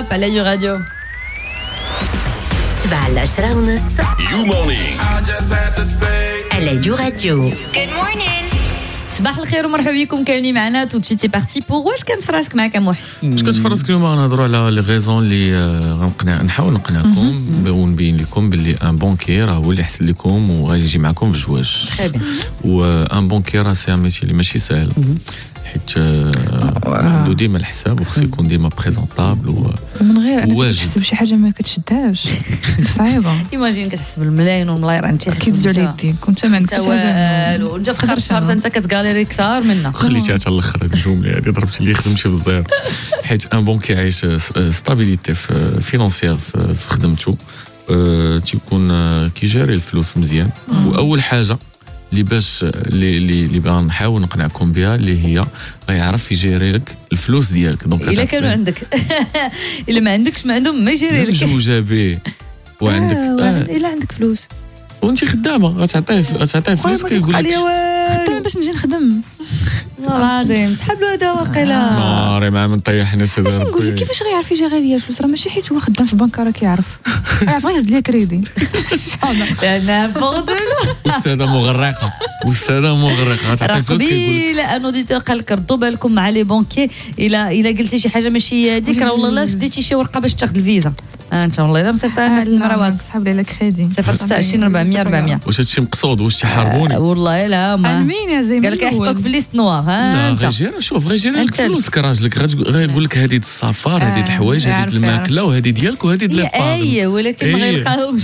Up على يو راديو 7:10 You morning. على يو راديو. صباح الخير ومرحبا بكم كاملين معنا تو سويت سي بارتي بور واش كانت في راسك معك محسن. اش كنت في راسك اليوم غنهضروا على لي غيزون اللي نحاول نقنعكم ونبين لكم باللي ان بونكي راه هو اللي يحسن لكم وغيجي معكم في الجواج. تري بيان. و ان بونكي راه سي ان ميتي اللي ماشي سهل حيت عنده ديما الحساب وخصو يكون ديما بريزونطابل من غير انا واجد. كنحسب شي حاجه ما كتشدهاش صعيبه. ايماجين كتحسب الملايين والملاير انت كيدزو على يديك كنت ما عندكش حاجه وانت في اخر الشهر انت كتغاليري كثار منا. خليتيها حتى الاخر هذه الجمله هذه ضربت لي خدمتي في الزير حيت ان بونكي عايش ستابيليتي فينانسيير في خدمته تيكون كيجاري الفلوس مزيان. واول حاجه اللي باش اللي بغا نحاول نقنعكم بها اللي هي غيعرف يجيري لك الفلوس ديالك. دونك الا كانوا عندك الا ما عندكش ما عندهم ما يجري لك زوجه به وعندك الا عندك فلوس وانت خدامه غتعطيه فلوس كيقول لك خدام باش نجي نخدم. والله العظيم سحب له هذا واقيلا ناري مع من طيحني سيدي اش نقول لك كيفاش غيعرف يجي ديال الفلوس راه ماشي حيت هو خدام في البنكه راه كيعرف غيهز ليا كريدي. انا بغض استاذه مغرقه غتعطي فلوس كيقول لك ان اوديتور قال لك ردوا بالكم مع لي بونكي الا قلتي شي حاجه ماشي هذيك راه والله لا شديتي شي ورقه باش تاخذ الفيزا انت والله الا مصيفط المروات سحب لي كريدي 026 400 واش هادشي مقصود واش تحاربوني والله لا ما عالمين يا زين قال لك يحطوك في ليست نوار لا غير شوف غير لك فلوسك راجلك غيقول لك هذه السفر هذه الحوايج هذه الماكله وهذه ديالك وهذه ديال اي ولكن ما غيلقاهمش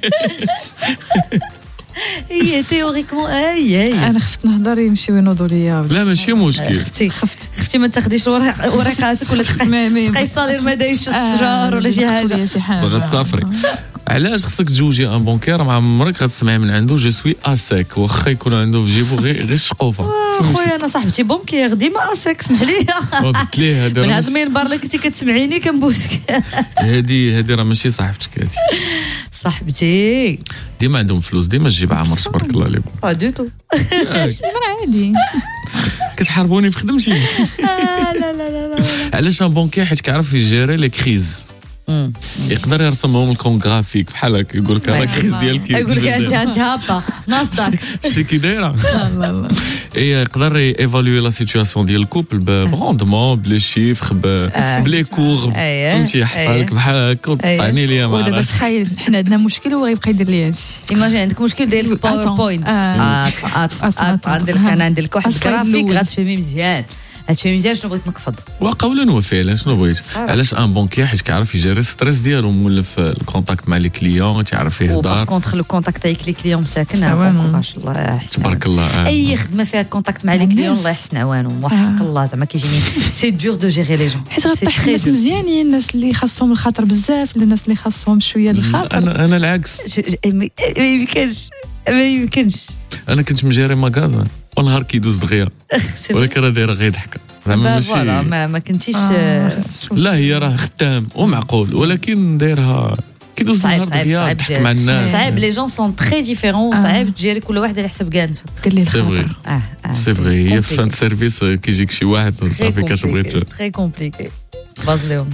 هي تيوريكمون انا خفت نهضر يمشيو ينوضوا ليا. لا ماشي مشكل. خفتي ما تاخديش ورقاتك ولا تبقاي صالير ما دايرش الشجار ولا شي حاجه باغا تسافري. علاش خصك تزوجي ان بونكير ما عمرك غتسمعي من عنده جو سوي اسيك واخا يكون عنده في جيبو غير الشقوفه. خويا انا صاحبتي بونكير ديما اسيك سمح لي قلت ليه هذا من هذا المنبر اللي كنتي كتسمعيني كنبوسك. هذه راه ماشي صاحبتك هذه صاحبتي ديما عندهم فلوس ديما الجيب عامر تبارك الله عليكم. با دو تو عادي كتحاربوني في خدمتي. لا علاش ان بونكير حيت كيعرف يجيري لي كريز يقدر يرسمهم لكم جرافيك بحال هكا يقول لك راه كريز ديالك يقول لك انت هابطه ناصدك شتي كي دايره يقدر ايفالوي لا سيتوياسيون ديال الكوبل بروندمون بلي شيفر بلي كورب فهمتي حطها لك بحال هكا وطعني ليا مع ودابا تخيل حنا عندنا مشكل وغيبقى يدير ليا هادشي. ايماجين عندك مشكل داير في باوربوينت عندك لك واحد الجرافيك غتفهمي مزيان هادشي مزيان. شنو بغيت نقصد وقولا وفعلا شنو بغيت علاش ان بونكي حيت كيعرف يجيري ستريس ديالو مولف الكونتاكت مع لي كليون تعرف يهضر وباغ كونتخ لو كونتاكت ايك لي كليون ساكنه ما شاء الله يحسن تبارك الله. اي خدمه فيها كونتاكت مع لي كليون الله يحسن عوانهم وحق الله زعما كيجيني سي دور دو جيري لي جون حيت غطيح الناس مزيانين الناس اللي خاصهم الخاطر بزاف الناس اللي خاصهم شويه الخاطر. انا العكس ما يمكنش انا كنت مجاري ماغازان ونهار كيدوز دغيا ولكن راه دايره غير ضحكه زعما ماشي ما كنتيش لا هي راه خدام ومعقول ولكن دايرها كيدوز النهار دغيا ضحك مع الناس. صعيب لي جون سون تري ديفيرون صعيب تجيري كل واحد على حسب كانتو دير سي فري سي فري هي في فان سيرفيس كيجيك شي واحد صافي كتبغي تري كومبليكي بازليهم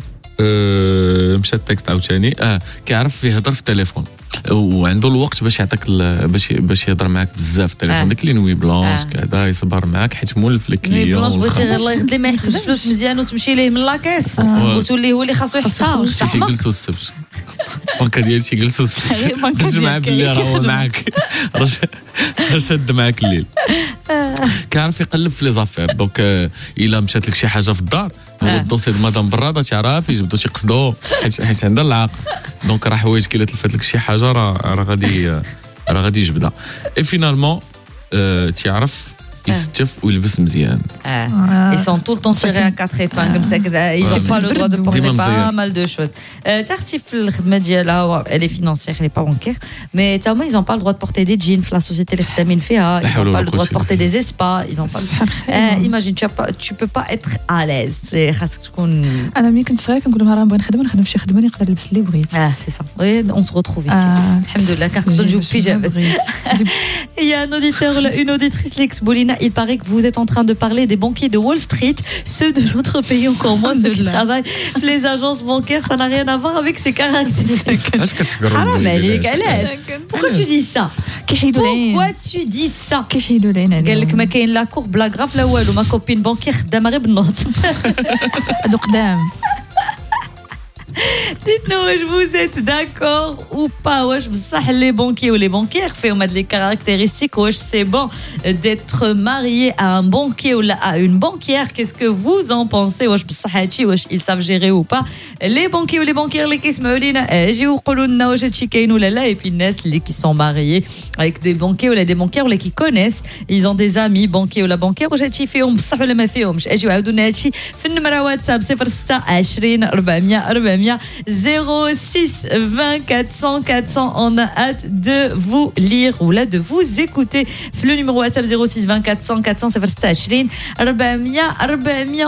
مشى التكست عاوتاني كيعرف يهضر في التليفون وعنده الوقت باش يعطيك باش يهضر معاك بزاف التليفون ديك لي نوي بلونش كذا يصبر معاك حيت مولف لي كليون بلونش بغيتي غير الله يخلي ما يحسبش فلوس مزيان وتمشي ليه من لاكيس وتولي هو اللي خاصو يحطها تيجلسوا السبت البنكه ديالي تيجلسوا السبت الجمعه باللي راه هو معاك راه شاد معاك الليل كيعرف يقلب في لي زافير. دونك الا مشات لك شي حاجه في الدار هو الدوسي د مدام براده تعرف يجبدو تيقصدو حيت عندها العاق. دونك راه حوايج الا تلفات لك شي حاجه راه غادي يجبدها. اي فينالمون تعرف يستف ويلبس مزيان. Ils sont tout le temps serrés à quatre épingles. Ils n'ont pas le droit de porter pas mal de choses. تعرفتي في الخدمة ديالها elle est financière, elle est pas bancaire, mais تاهما ils ont pas le droit de porter des jeans في la société اللي خدامين فيها. Ils ont pas le droit de porter des espas. Ils ont pas. Imagine tu peux pas être à l'aise. خاصك تكون. أنا ملي كنت صغيرة كنقول لهم راه نبغي نخدم في شي خدمة نقدر نلبس اللي بغيت. C'est ça. Oui, on se retrouve ici. الحمد لله كنقدروا نجيو بيجامات. Il y a un auditeur ou une auditrice اللي كتبوا لنا il paraît que vous êtes en train de parler des banquiers de Wall Street, ceux de notre pays encore moins, ceux qui travaillent les agences bancaires, ça n'a rien à voir avec ces caractéristiques. حرام عليك علاش pourquoi tu dis ça pourquoi tu dis ça قال لك ما كاين لا كور بلا غراف لا والو ما كوبين بانكير خدامه غير بالنوط هادو قدام. Dites-nous, vous êtes d'accord ou pas? Wesh, les banquiers ou les banquières fait des caractéristiques. Wesh, c'est bon d'être marié à un banquier ou à une banquière. Qu'est-ce que vous en pensez? Wesh, wesh, ils savent gérer ou pas? Les banquiers ou les banquières, les qui se et puis les qui sont mariés avec des banquiers ou des banquières ou les qui connaissent, ils ont des amis banquiers ou la banquière. Wesh, هادشي فيهم بصح ولا ما فيهمش؟ اجيو عاودونا هادشي في النمرة واتساب 06 400 400 06 20 400 400. On a hâte de vous lire ou là de vous écouter. Le numéro WhatsApp 06 20 400 400 06 20 400 400.